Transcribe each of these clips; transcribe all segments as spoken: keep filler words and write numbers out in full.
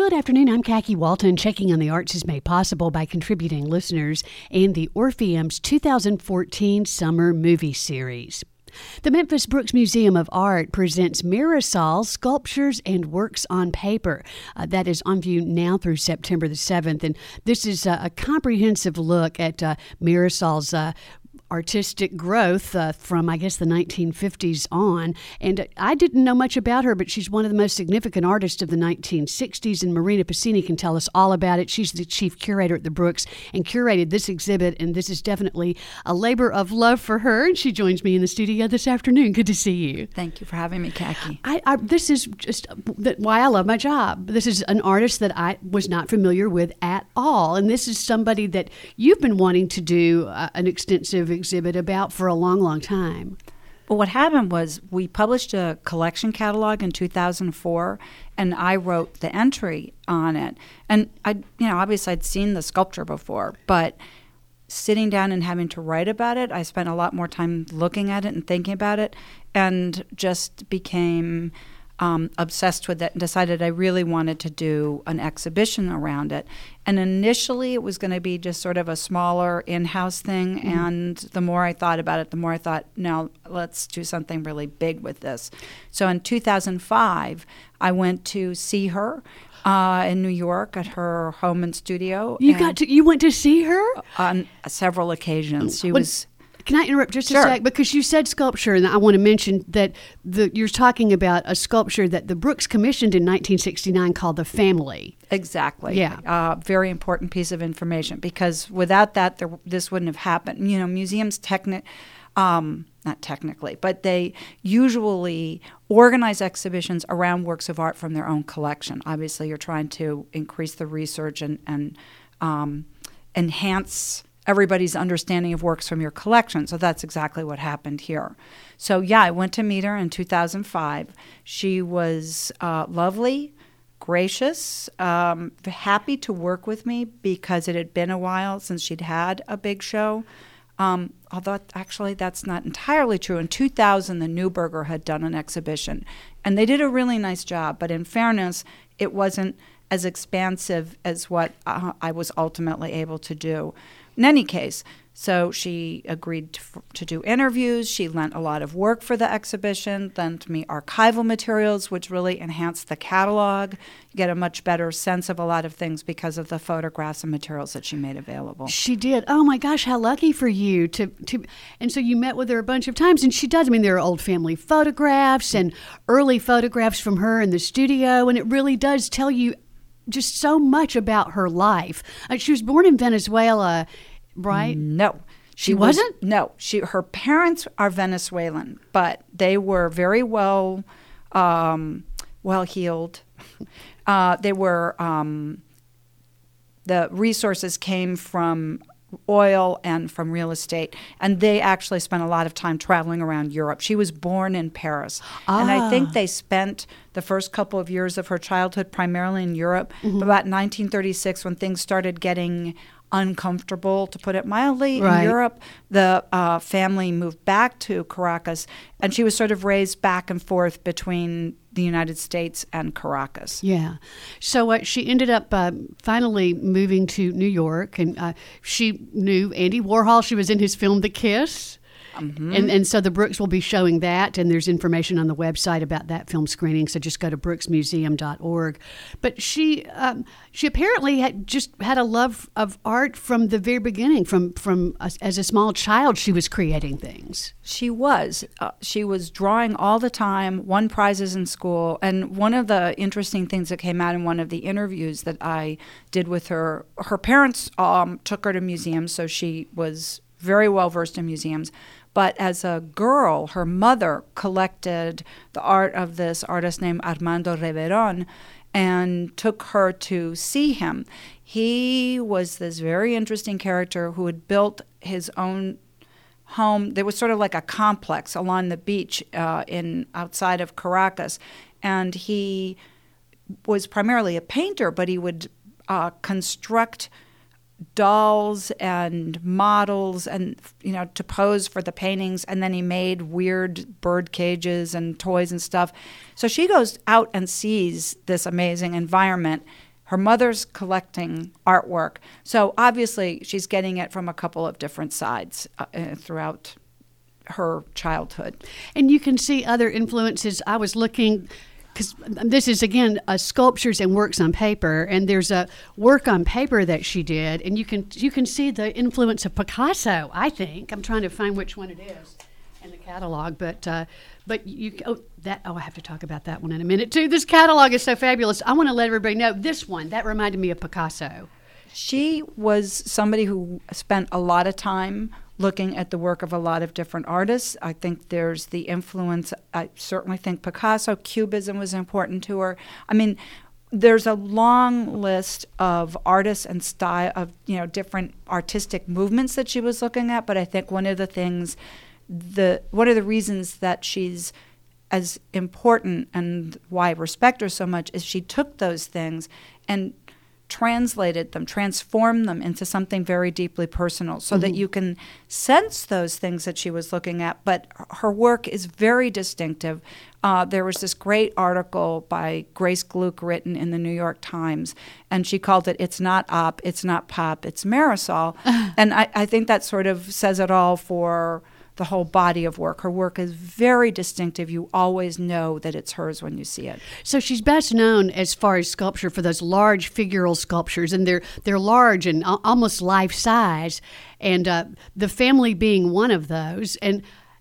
Good afternoon. I'm Khaki Walton. Checking on the Arts is made possible by contributing listeners and the Orpheum's two thousand fourteen Summer Movie Series. The Memphis Brooks Museum of Art presents Mirasol Sculptures and Works on Paper. Uh, that is on view now through September the seventh. And this is uh, a comprehensive look at uh, Mirasol's uh, artistic growth uh, from, I guess, the nineteen fifties on. And I didn't know much about her, but she's one of the most significant artists of the nineteen sixties, and Marina Pacini can tell us all about it. She's the chief curator at the Brooks and curated this exhibit, and this is definitely a labor of love for her, and she joins me in the studio this afternoon. Good to see you. Thank you for having me, Khaki. I, I, this is just why I love my job. This is an artist that I was not familiar with at all, and this is somebody that you've been wanting to do uh, an extensive exhibit about for a long, long time. Well, what happened was we published a collection catalog in two thousand four, and I wrote the entry on it. And I, you know, obviously I'd seen the sculpture before, but sitting down and having to write about it, I spent a lot more time looking at it and thinking about it, and just became Um, obsessed with it and decided I really wanted to do an exhibition around it. And initially it was going to be just sort of a smaller in-house thing, mm-hmm. and the more I thought about it, the more I thought, no, let's do something really big with this. So in two thousand five, I went to see her uh, in New York at her home and studio. You got to, you went to see her? On several occasions. She what? was... Can I interrupt just Sure. a sec? Because you said sculpture, and I want to mention that the, you're talking about a sculpture that the Brooks commissioned in nineteen sixty-nine called The Family. Exactly. Yeah. Uh, very important piece of information, because without that, there, this wouldn't have happened. You know, museums techni- um, not technically, but they usually organize exhibitions around works of art from their own collection. Obviously, you're trying to increase the research and, and um, enhance everybody's understanding of works from your collection. So that's exactly what happened here. So yeah, I went to meet her in two thousand five. She was uh, lovely, gracious, um, happy to work with me because it had been a while since she'd had a big show. Um, although actually that's not entirely true. In two thousand, the Neuberger had done an exhibition, and they did a really nice job. But in fairness, it wasn't as expansive as what uh, I was ultimately able to do. In any case, so she agreed to, to do interviews. She lent a lot of work for the exhibition, lent me archival materials, which really enhanced the catalog. You get a much better sense of a lot of things because of the photographs and materials that she made available. She did. Oh my gosh, how lucky for you to to. And so you met with her a bunch of times, and she does. I mean, there are old family photographs and early photographs from her in the studio, and it really does tell you just so much about her life. Uh, she was born in Venezuela, right? No. She, she wasn't? Was, no. She her parents are Venezuelan, but they were very well um, well-heeled. Uh, they were um, the resources came from oil and from real estate, and they actually spent a lot of time traveling around Europe. She was born in Paris, ah. and I think they spent the first couple of years of her childhood primarily in Europe. Mm-hmm. But about nineteen thirty-six, when things started getting uncomfortable, to put it mildly, right. in Europe, the uh, family moved back to Caracas, and she was sort of raised back and forth between the United States and Caracas. Yeah. So uh, she ended up uh, finally moving to New York, and uh, she knew Andy Warhol. She was in his film The Kiss. Mm-hmm. And and so the Brooks will be showing that, and there's information on the website about that film screening, so just go to brooks museum dot org. But she um, she apparently had just had a love of art from the very beginning. From, from a, as a small child, she was creating things. She was. Uh, she was drawing all the time, won prizes in school. And one of the interesting things that came out in one of the interviews that I did with her, her parents um, took her to museums, so she was very well versed in museums. But as a girl, her mother collected the art of this artist named Armando Reveron and took her to see him. He was this very interesting character who had built his own home. There was sort of like a complex along the beach uh, in outside of Caracas. And he was primarily a painter, but he would uh, construct dolls and models and, you know, to pose for the paintings, and then he made weird bird cages and toys and stuff. So she goes out and sees this amazing environment Her mother's collecting artwork. So obviously she's getting it from a couple of different sides uh, throughout her childhood. And you can see other influences. I was looking, because this is, again, uh, sculptures and works on paper, and there's a work on paper that she did, and you can you can see the influence of Picasso, I think. I'm trying to find which one it is in the catalog, but uh, but you oh that oh I have to talk about that one in a minute too. This catalog is so fabulous. I want to let everybody know this one that reminded me of Picasso. She was somebody who spent a lot of time looking at the work of a lot of different artists. I think there's the influence. I certainly think Picasso, Cubism was important to her. I mean, there's a long list of artists and style of, you know, different artistic movements that she was looking at. But I think one of the things, the one of the reasons that she's as important and why I respect her so much is she took those things and translated them, transformed them into something very deeply personal so mm-hmm. that you can sense those things that she was looking at. But her work is very distinctive. Uh, there was this great article by Grace Gluck written in the New York Times, and she called it, "It's not op, it's not pop, it's Marisol." And I, I think that sort of says it all for the whole body of work. Her work is very distinctive. You always know that it's hers when you see it. So she's best known as far as sculpture for those large figural sculptures, and they're they're large and almost life size, and uh, the family being one of those. And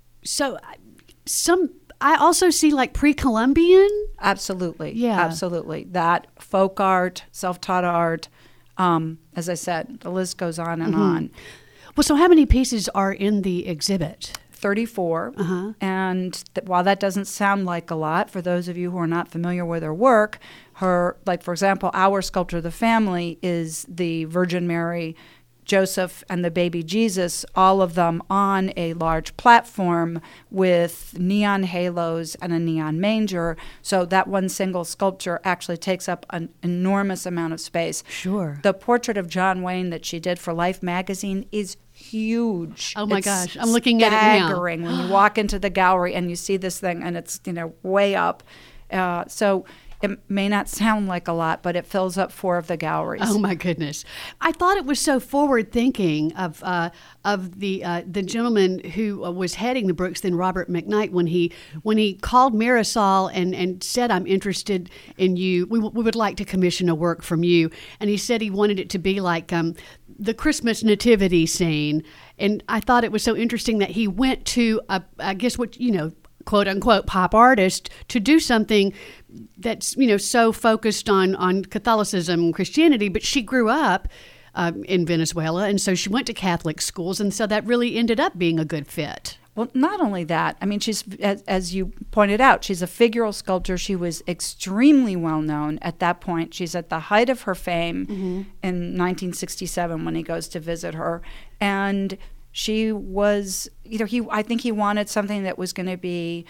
so some I also see like pre-Columbian. Absolutely, yeah, absolutely. That folk art, self-taught art. Um, as I said, the list goes on and mm-hmm. on. Well, so how many pieces are in the exhibit? thirty-four. Uh-huh. And th- while that doesn't sound like a lot, for those of you who are not familiar with her work, her, like, for example, our sculpture of the family is the Virgin Mary, Joseph, and the baby Jesus, all of them on a large platform with neon halos and a neon manger. So that one single sculpture actually takes up an enormous amount of space. Sure. The portrait of John Wayne that she did for Life magazine is huge. Oh my it's gosh, I'm looking at it now. Staggering when you walk into the gallery and you see this thing and it's, you know, way up. Uh, so it may not sound like a lot, but it fills up four of the galleries. Oh my goodness! I thought it was so forward thinking of uh, of the uh, the gentleman who uh, was heading the Brooks, Robert McKnight, when he when he called Marisol and, and said, "I'm interested in you. We, w- we would like to commission a work from you." And he said he wanted it to be like um, the Christmas nativity scene. And I thought it was so interesting that he went to a, I guess what you know. quote unquote pop artist to do something that's, you know, so focused on, on Catholicism and Christianity, but she grew up um, in Venezuela, and so she went to Catholic schools, and so that really ended up being a good fit. Well, not only that, I mean, she's, as, as you pointed out, she's a figural sculptor. She was extremely well known at that point. She's at the height of her fame mm-hmm. in nineteen sixty-seven when he goes to visit her, and she was, you know, he. I think he wanted something that was going to be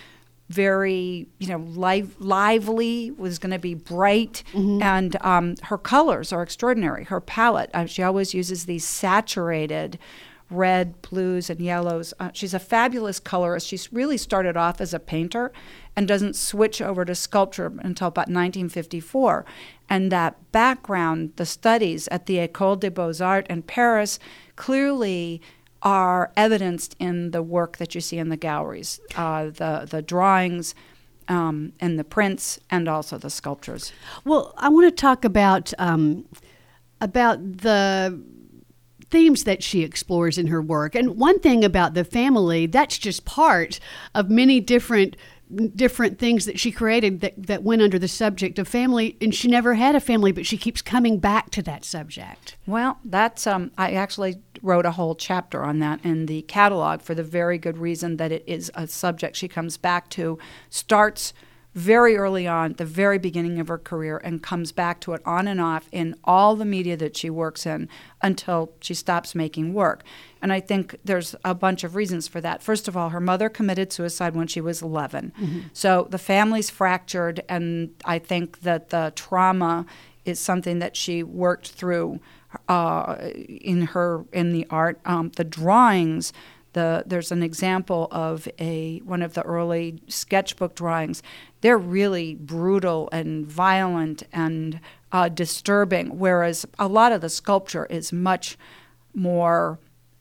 very, you know, live, lively, was going to be bright, mm-hmm. and um, her colors are extraordinary. Her palette, uh, she always uses these saturated red, blues, and yellows. Uh, she's a fabulous colorist. She's really started off as a painter and doesn't switch over to sculpture until about nineteen fifty-four. And that background, the studies at the École des Beaux-Arts in Paris, clearly are evidenced in the work that you see in the galleries, uh, the the drawings um, and the prints, and also the sculptures. Well, I want to talk about um, about the themes that she explores in her work. And one thing about the family, that's just part of many different different things that she created that, that went under the subject of family, and she never had a family, but she keeps coming back to that subject. Well, that's um, I actually wrote a whole chapter on that in the catalog for the very good reason that it is a subject she comes back to, starts very early on, the very beginning of her career, and comes back to it on and off in all the media that she works in until she stops making work. And I think there's a bunch of reasons for that. First of all, her mother committed suicide when she was eleven. Mm-hmm. So the family's fractured, and I think that the trauma is something that she worked through uh, in her in the art. Um, the drawings, the there's an example of a one of the early sketchbook drawings. They're really brutal and violent and uh, disturbing, whereas a lot of the sculpture is much more,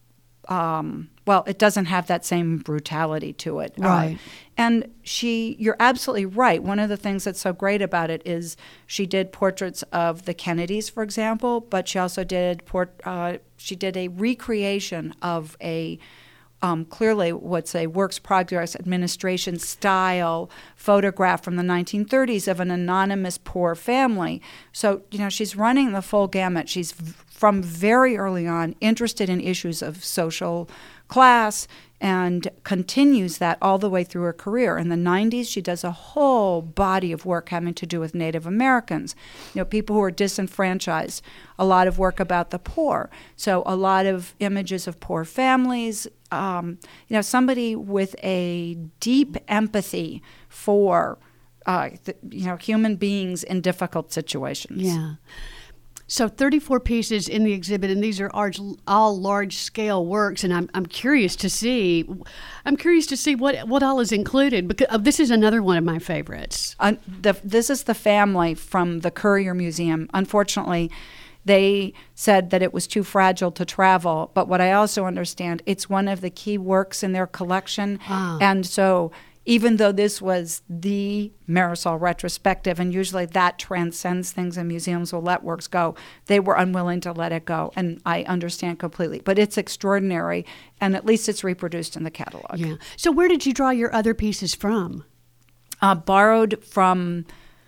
um, well, it doesn't have that same brutality to it. Right. Uh, and she, you're absolutely right. One of the things that's so great about it is she did portraits of the Kennedys, for example, but she also did port, uh, she did a recreation of a Um, clearly what's a Works Progress Administration style photograph from the nineteen thirties of an anonymous poor family. So, you know, she's running the full gamut. She's v- from very early on interested in issues of social class and continues that all the way through her career. In the nineties, she does a whole body of work having to do with Native Americans, you know, people who are disenfranchised, a lot of work about the poor. So a lot of images of poor families, um, you know, somebody with a deep empathy for, uh, the, you know, human beings in difficult situations. Yeah. So thirty-four pieces in the exhibit, and these are large, all large-scale works. And I'm I'm curious to see, I'm curious to see what what all is included, because uh, this is another one of my favorites. Uh, the, this is the family from the Currier Museum. Unfortunately, they said that it was too fragile to travel. But what I also understand, it's one of the key works in their collection, Ah. and so. Even though this was the Marisol retrospective, and usually that transcends things and museums will let works go, they were unwilling to let it go, and I understand completely. But it's extraordinary, and at least it's reproduced in the catalog. Yeah. So where did you draw your other pieces from? Uh, borrowed from,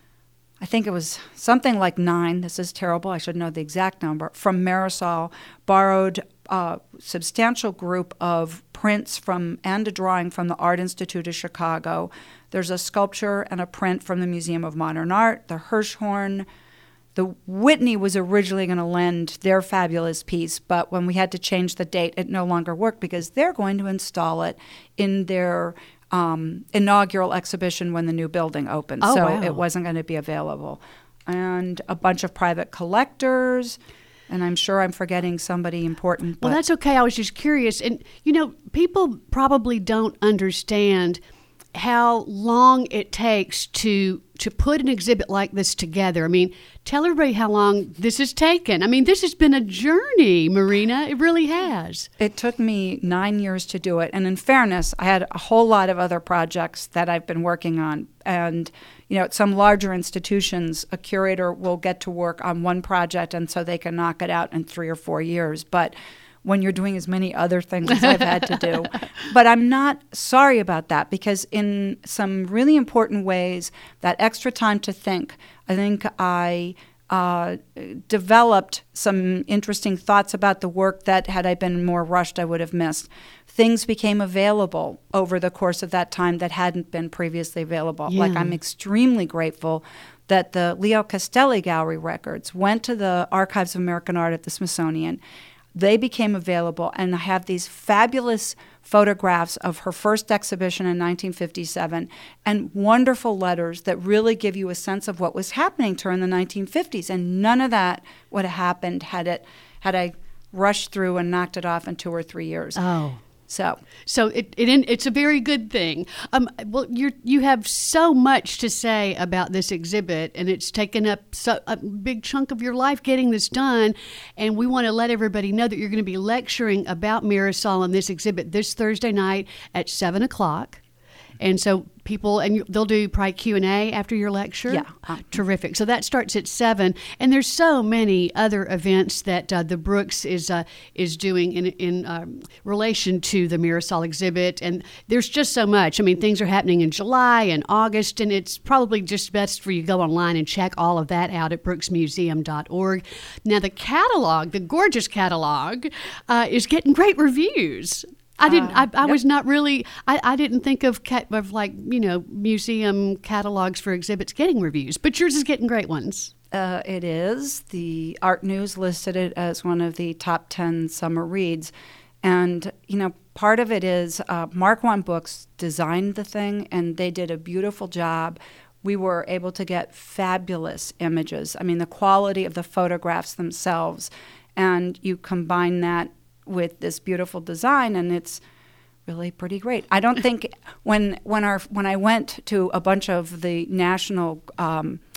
I think it was something like nine, this is terrible, I should know the exact number, from Marisol, borrowed a substantial group of prints from and a drawing from the Art Institute of Chicago. There's a sculpture and a print from the Museum of Modern Art, the Hirshhorn. The Whitney was originally going to lend their fabulous piece, but when we had to change the date, it no longer worked because they're going to install it in their um, inaugural exhibition when the new building opens. Oh, so wow. it wasn't going to be available. And a bunch of private collectors. And I'm sure I'm forgetting somebody important. Well, but that's okay. I was just curious. And, you know, people probably don't understand how long it takes to to put an exhibit like this together. I mean, tell everybody how long this has taken. I mean, this has been a journey, Marina. It really has. It took me nine years to do it. And in fairness, I had a whole lot of other projects that I've been working on. And, you know, at some larger institutions, a curator will get to work on one project, and so they can knock it out in three or four years. But when you're doing as many other things as I've had to do. But I'm not sorry about that, because in some really important ways, that extra time to think, I think I uh, developed some interesting thoughts about the work that, had I been more rushed, I would have missed. Things became available over the course of that time that hadn't been previously available. Yeah. Like, I'm extremely grateful that the Leo Castelli Gallery records went to the Archives of American Art at the Smithsonian. They became available, and I have these fabulous photographs of her first exhibition in nineteen fifty-seven and wonderful letters that really give you a sense of what was happening to her in the nineteen fifties. And none of that would have happened had it had I rushed through and knocked it off in two or three years. Oh. So, So it, it it's a very good thing. Um, well, you you have so much to say about this exhibit, and it's taken up so, a big chunk of your life getting this done. And we want to let everybody know that you're going to be lecturing about Marisol on this exhibit this Thursday night at seven o'clock. And so people, and you, they'll do probably Q and A after your lecture. Yeah. Terrific. So that starts at seven. And there's so many other events that uh, the Brooks is uh, is doing in, in um, relation to the Marisol exhibit. And there's just so much. I mean, things are happening in July and August, and it's probably just best for you to go online and check all of that out at brooks museum dot org. Now, the catalog, the gorgeous catalog, uh, is getting great reviews. I didn't. I, I yep. was not really. I, I didn't think of cat, of like you know museum catalogs for exhibits getting reviews, but yours is getting great ones. Uh, it is. The Art News listed it as one of the top ten summer reads, and you know part of it is uh, Marquand Books designed the thing, and they did a beautiful job. We were able to get fabulous images. I mean, the quality of the photographs themselves, and you combine that with this beautiful design, and it's really pretty great. I don't think when when our when I went to a bunch of the national um,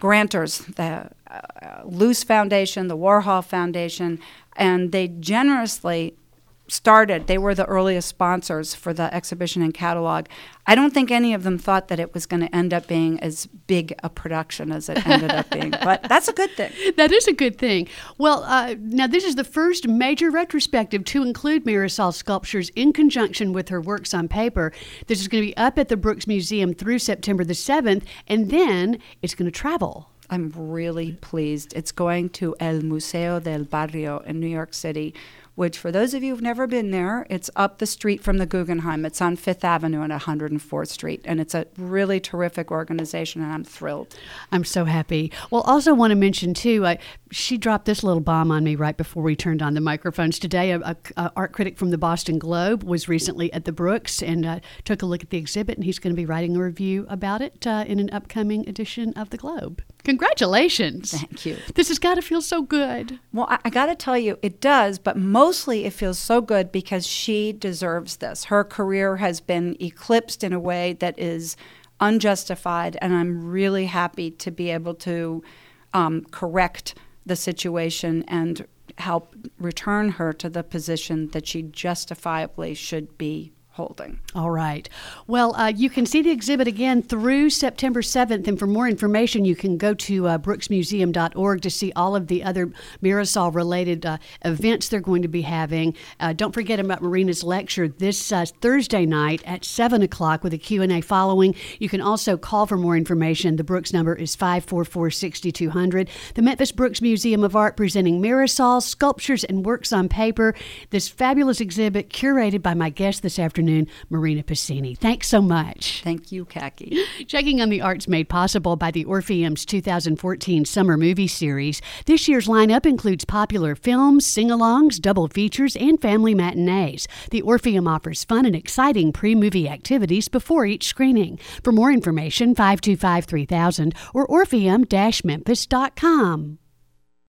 grantors, the uh, Luce Foundation, the Warhol Foundation, and they generously started. They were the earliest sponsors for the exhibition and catalog. I don't think any of them thought that it was going to end up being as big a production as it ended up being, but that's a good thing. That is a good thing. Well, uh, now this is the first major retrospective to include Mirasol's sculptures in conjunction with her works on paper. This is going to be up at the Brooks Museum through September the seventh, and then it's going to travel. I'm really pleased. It's going to El Museo del Barrio in New York City, which for those of you who've never been there, it's up the street from the Guggenheim. It's on Fifth Avenue and one hundred fourth Street, and it's a really terrific organization, and I'm thrilled. I'm so happy. Well, also want to mention, too, uh, she dropped this little bomb on me right before we turned on the microphones today. A, a, a art critic from the Boston Globe was recently at the Brooks and uh, took a look at the exhibit, and he's going to be writing a review about it uh, in an upcoming edition of the Globe. Congratulations. Thank you. This has got to feel so good. Well, I, I got to tell you, it does, but mostly it feels so good because she deserves this. Her career has been eclipsed in a way that is unjustified, and I'm really happy to be able to um, correct the situation and help return her to the position that she justifiably should be holding. All right. Well, uh, you can see the exhibit again through September seventh, and for more information, you can go to uh, brooks museum dot org to see all of the other Mirasol-related uh, events they're going to be having. Uh, don't forget about Marina's lecture this uh, Thursday night at seven o'clock with a Q and A following. You can also call for more information. The Brooks number is five four four, six two zero zero. The Memphis Brooks Museum of Art presenting Mirasol, Sculptures and Works on Paper. This fabulous exhibit curated by my guest this afternoon, Marina Pasini. Thanks so much. Thank you, Khaki. Checking on the arts made possible by the Orpheum's two thousand fourteen Summer Movie Series. This year's lineup includes popular films, sing-alongs, double features, and family matinees. The Orpheum offers fun and exciting pre-movie activities before each screening. For more information, five two five, three thousand or orpheum dash memphis dot com.